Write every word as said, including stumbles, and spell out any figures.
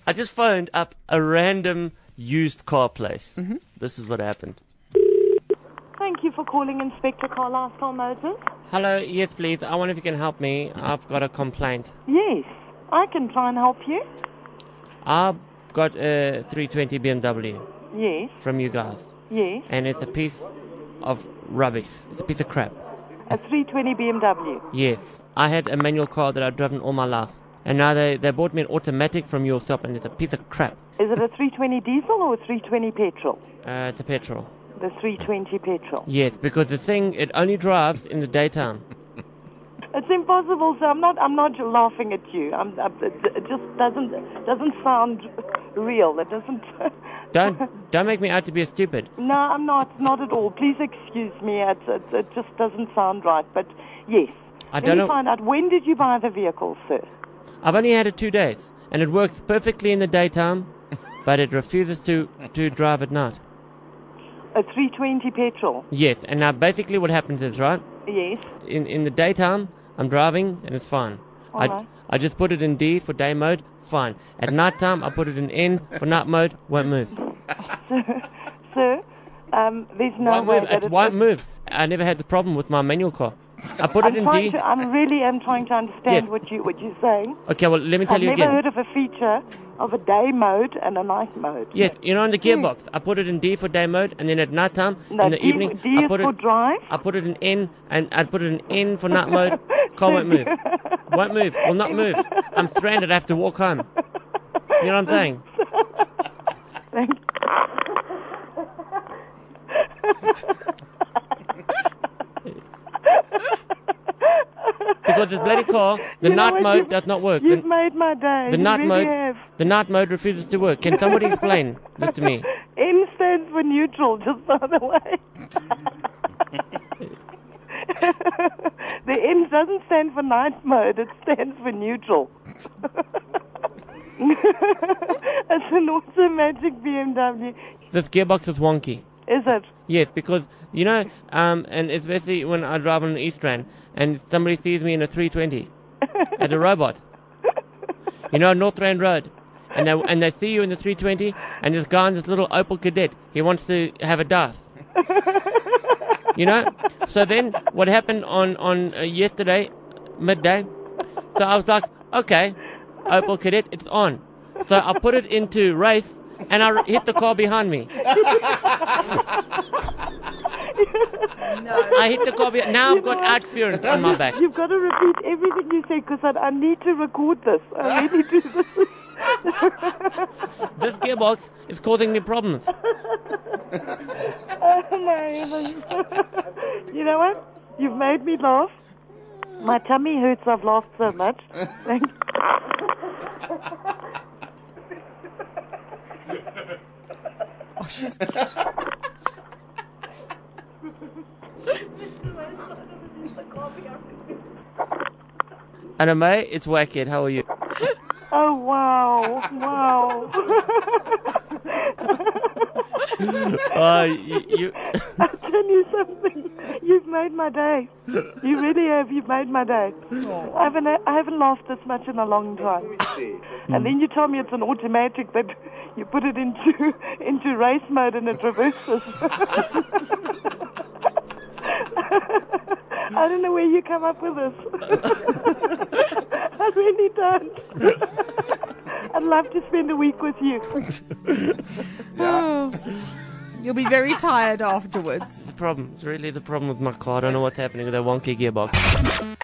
I just phoned up a random used car place. Mm-hmm. This is what happened. Thank you for calling Inspector Carlisle Motors. Hello, yes, please. I wonder if you can help me. I've got a complaint. Yes, I can try and help you. I've got a three twenty B M W Yes, from you guys, yes. and it's a piece of rubbish. It's a piece of crap. A three twenty B M W. Yes. I had a manual car that I've driven all my life, and now they, they bought me an automatic from your shop, and it's a piece of crap. Is it a three twenty diesel or a three twenty petrol? Uh, it's a petrol. The three twenty petrol. Yes, because the thing, it only drives in the daytime. It's impossible, sir. I'm not. I'm not laughing at you. I'm, I, it, it just doesn't doesn't sound real. It doesn't. Don't don't make me out to be a stupid. No, I'm not. Not at all. Please excuse me. It, it, it just doesn't sound right. But yes. I Let don't me know. find out. When did you buy the vehicle, sir? I've only had it two days, and it works perfectly in the daytime, but it refuses to, to drive at night. A three twenty petrol. Yes, and now basically what happens is, right, Yes. in in the daytime, I'm driving, and it's fine. I, Alright. I just put it in D for day mode, fine. At night time, I put it in N for night mode, won't move. Sir, um, there's no Won't way move, that it won't move. I never had the problem with my manual car. I put I'm it in trying D. to, I'm really am trying to understand Yeah. what you what you're saying. Okay, well, let me tell I've you never again. heard of a feature of a day mode and a night mode. Yes, you know, on the gearbox, I put it in D for day mode, and then at night time, No, in the D, evening, D I is put for it. drive. I put it in N, and I put it in N for night mode. Car won't move. Won't move. Will not move. I'm stranded. I have to walk home. You know what I'm saying? Thank Because this bloody car, the You know night what? mode You've- does not work. You've The, made my day. the You night really mode, have. the night mode refuses to work. Can somebody explain this to me? N stands for neutral, just by the way. The N doesn't stand for night mode, it stands for neutral. It's an automatic B M W. This gearbox is wonky. Is it? Yes, because, you know, um, and especially when I drive on the East Rand, and somebody sees me in a three twenty as a robot. You know, North Rand Road. And they, and they see you in the three twenty, and this guy in this little Opel Kadett, he wants to have a dance. You know? So then, what happened on, on uh, yesterday, midday, so I was like, okay, Opel Kadett, it's on. So I put it into race, and I hit the car behind me. I hit the car behind. Now I've got outsurance on my back. You've got to repeat everything you say because I, I need to record this. I really do this. This gearbox is causing me problems. Oh my heavens. You know what? You've made me laugh. My tummy hurts. I've laughed so much. Thank Oh, she's Anna May, it's Wackhead. How are you? Oh, wow. Wow. Uh, you, you I'll tell you something. You've made my day. You really have. You've made my day. I haven't, I haven't laughed this much in a long time. And then you tell me it's an automatic, but you put it into into race mode and it reverses. I don't know where you come up with this. I really don't. I'd love to spend a week with you. oh, you'll be very tired afterwards. the problem. It's really the problem with my car. I don't know what's happening with that wonky gearbox.